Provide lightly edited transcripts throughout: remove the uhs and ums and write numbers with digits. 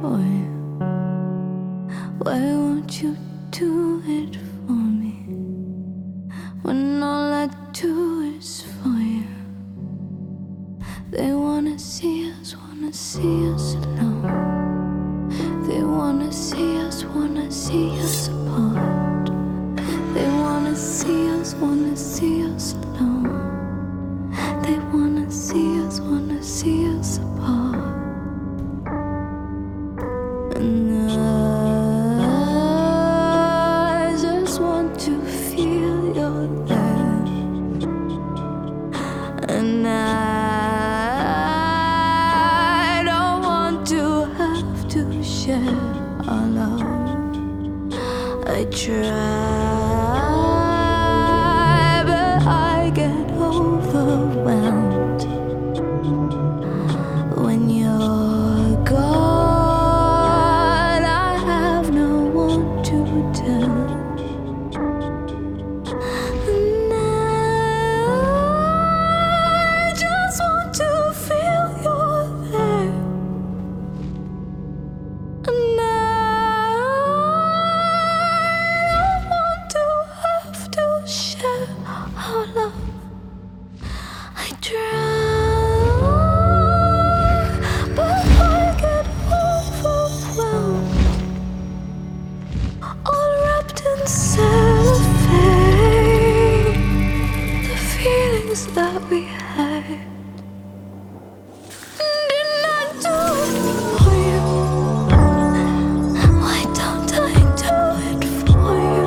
for you? Why won't you do it for me? When all I do is for you. They wanna see us alone. They wanna see us apart. They wanna see us alone. They wanna see us apart. And I just want to feel your love. And I don't want to have to share our love. I try, but I get overwhelmed when you're gone. I have no one to tell. And I just want to feel you're there. And I don't want to have to share our love. I try, but I get overwhelmed, all wrapped in cellophane. The feelings that we had, didn't I do it for you? Why don't I do it for you?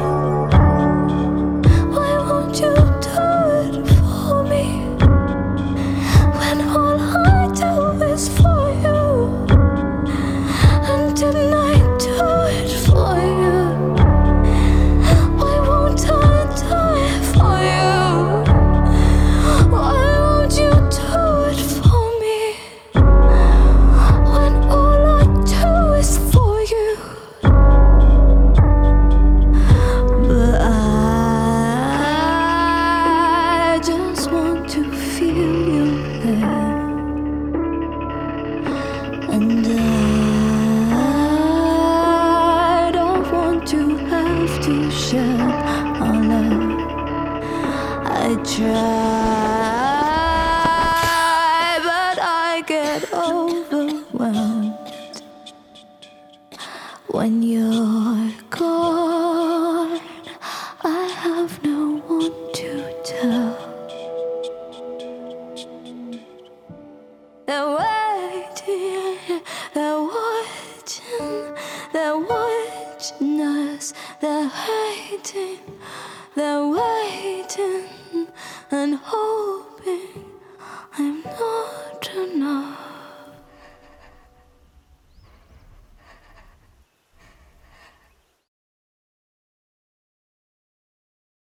Why won't you do it for me? When all I do is for you. And didn't I do it for you? Why won't I do it for you? Why won't you do it for me? When all I do is for you. But I just want to feel you there. And I don't want to have to share our love. I try, but I get overwhelmed when you're gone. I have no one to tell. They're waiting, they're watching, they're watching us. They're waiting and hoping.